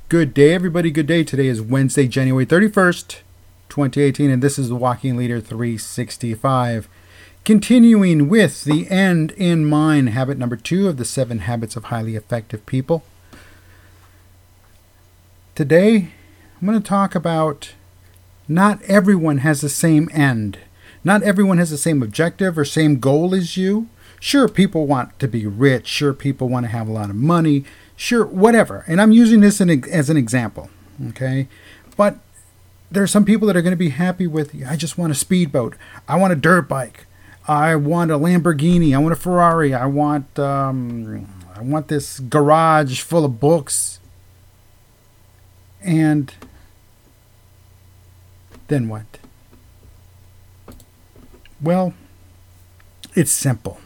Good day, everybody. Good day. Today is Wednesday, January 31st, 2018, and this is the Walking Leader 365. Continuing with the end in mind, habit number 2 of the 7 habits of highly effective people. Today, I'm going to talk about not everyone has the same end. Not everyone has the same objective or same goal as you. Sure, people want to be rich. Sure, people want to have a lot of money. Sure, whatever. And I'm using this as an example, okay? But there are some people that are going to be happy with, I just want a speedboat. I want a dirt bike. I want a Lamborghini. I want a Ferrari. I want this garage full of books. And then what? Well, it's simple.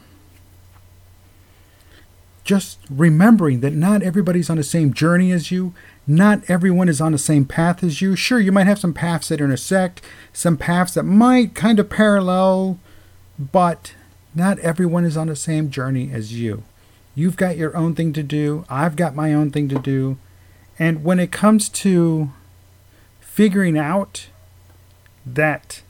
Just remembering that not everybody's on the same journey as you. Not everyone is on the same path as you. Sure, you might have some paths that intersect, some paths that might kind of parallel, but not everyone is on the same journey as you. You've got your own thing to do. I've got my own thing to do. And when it comes to figuring out that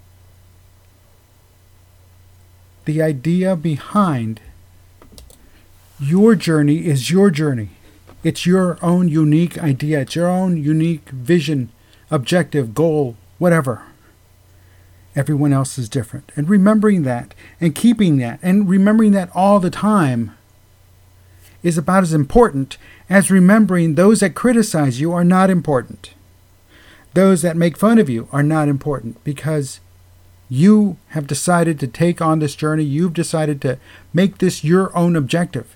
the idea behind your journey is your journey. It's your own unique idea. It's your own unique vision, objective, goal, whatever. Everyone else is different. And remembering that and keeping that and remembering that all the time is about as important as remembering those that criticize you are not important. Those that make fun of you are not important because you have decided to take on this journey. You've decided to make this your own objective.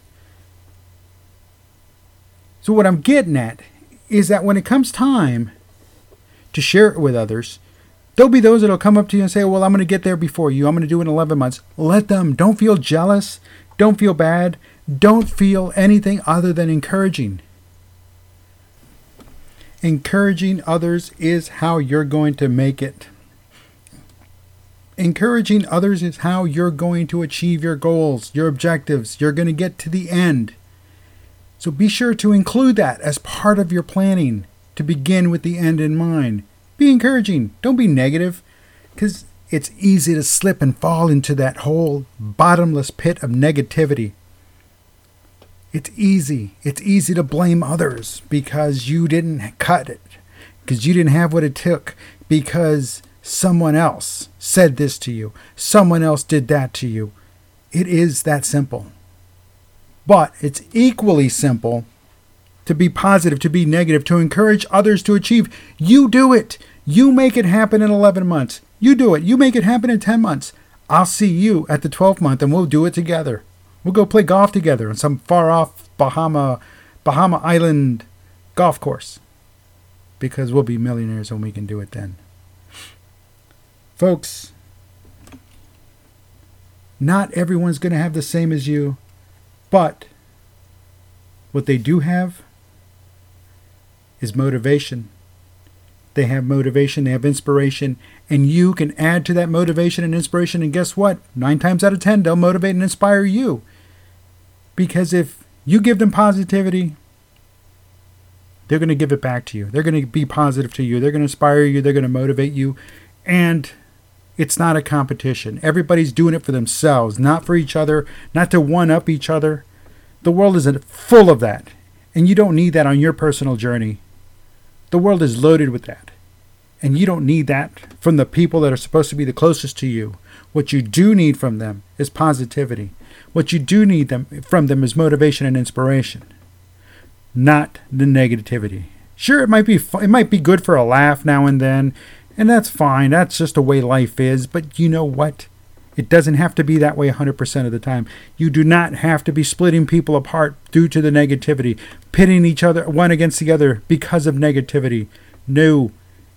So what I'm getting at is that when it comes time to share it with others, there'll be those that'll come up to you and say, well, I'm going to get there before you. I'm going to do it in 11 months. Let them. Don't feel jealous. Don't feel bad. Don't feel anything other than encouraging. Encouraging others is how you're going to make it. Encouraging others is how you're going to achieve your goals, your objectives. You're going to get to the end. So be sure to include that as part of your planning to begin with the end in mind. Be encouraging. Don't be negative, because it's easy to slip and fall into that whole bottomless pit of negativity. It's easy. It's easy to blame others because you didn't cut it, because you didn't have what it took, because someone else said this to you. Someone else did that to you. It is that simple. But it's equally simple to be positive, to be negative, to encourage others to achieve. You do it. You make it happen in 11 months. You do it. You make it happen in 10 months. I'll see you at the 12th month and we'll do it together. We'll go play golf together on some far off Bahama Island golf course. Because we'll be millionaires when we can do it then. Folks, not everyone's going to have the same as you. But what they do have is motivation. They have motivation, they have inspiration, and you can add to that motivation and inspiration, and guess what? 9 times out of 10, they'll motivate and inspire you. Because if you give them positivity, they're going to give it back to you. They're going to be positive to you. They're going to inspire you. They're going to motivate you. And it's not a competition. Everybody's doing it for themselves, not for each other, not to one-up each other. The world is full of that, and you don't need that on your personal journey. The world is loaded with that, and you don't need that from the people that are supposed to be the closest to you. What you do need from them is positivity. What you do need from them is motivation and inspiration, not the negativity. Sure, it might be good for a laugh now and then, and that's fine. That's just the way life is. But you know what? It doesn't have to be that way 100% of the time. You do not have to be splitting people apart due to the negativity, pitting each other one against the other because of negativity. No.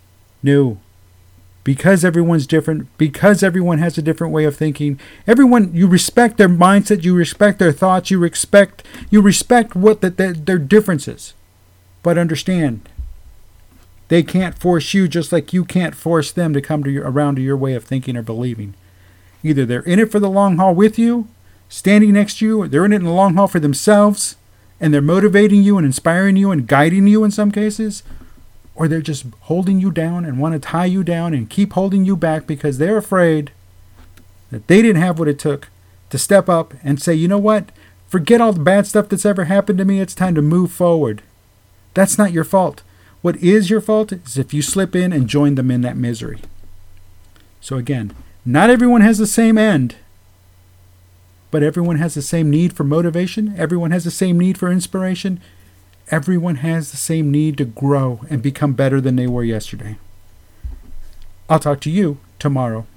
Because everyone's different, because everyone has a different way of thinking. Everyone, you respect their mindset, you respect their thoughts, you respect what their differences. But understand, they can't force you just like you can't force them to come around to your way of thinking or believing. Either they're in it for the long haul with you, standing next to you, or they're in it in the long haul for themselves, and they're motivating you and inspiring you and guiding you in some cases, or they're just holding you down and want to tie you down and keep holding you back because they're afraid that they didn't have what it took to step up and say, you know what? Forget all the bad stuff that's ever happened to me. It's time to move forward. That's not your fault. What is your fault is if you slip in and join them in that misery. So again, not everyone has the same end, but everyone has the same need for motivation. Everyone has the same need for inspiration. Everyone has the same need to grow and become better than they were yesterday. I'll talk to you tomorrow.